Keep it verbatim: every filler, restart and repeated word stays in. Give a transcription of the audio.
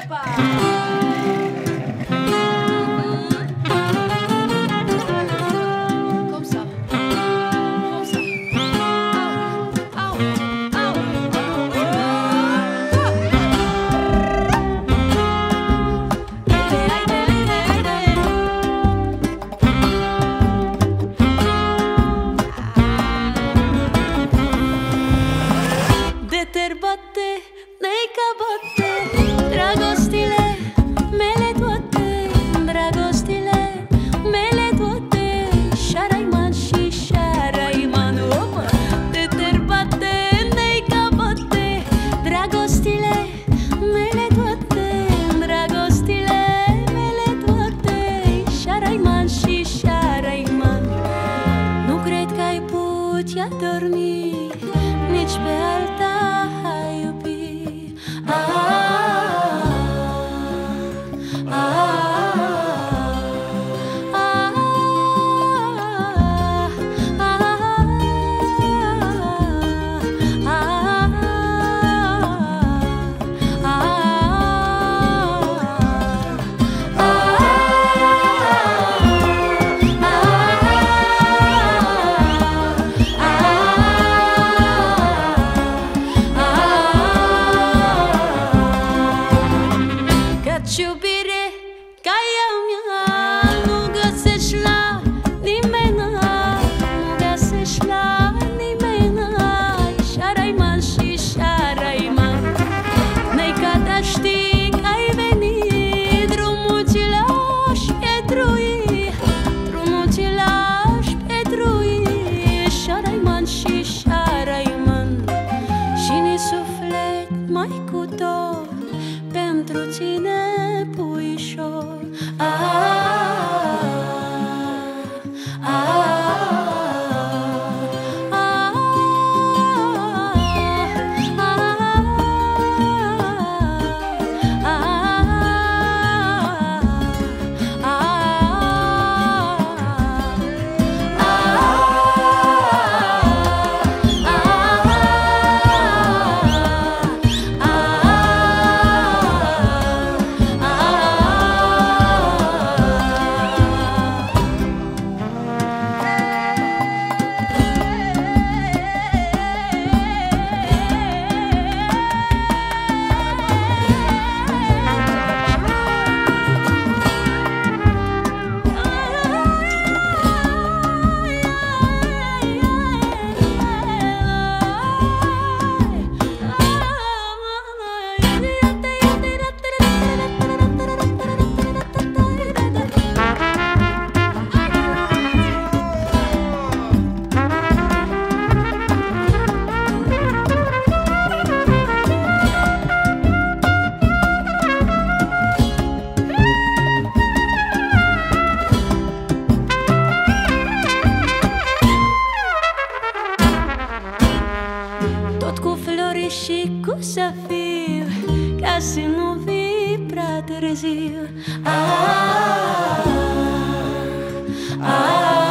Opa! Comme ça. Comme ça. Au, au, au, au. De te bate, nei ca bate, dragostile mele toate, dragostile mele toate, Șaraiman și Șaraiman, opa! De te bate, nei ca bate, dragostile mele toate, dragostile mele toate, Șaraiman și Șaraiman. Nu cred că ai putea dormi nici pe alta ai iubi. Ah, ah, ah, ah, iubire ca ea mea nu găsești la nimeni, nu găsești la nimeni. Șaraiman și Șaraiman, n-ai ca da știi că ai venit, drumul ți lași petrui, drumul ți lași petrui, Șaraiman și Șaraiman. Și-ni suflet mai cu dor pentru tine, puișor. Ah, ah, ah, ah, tot cu flori și cu safir, ca să nu vii prea târziu. Ah, ah,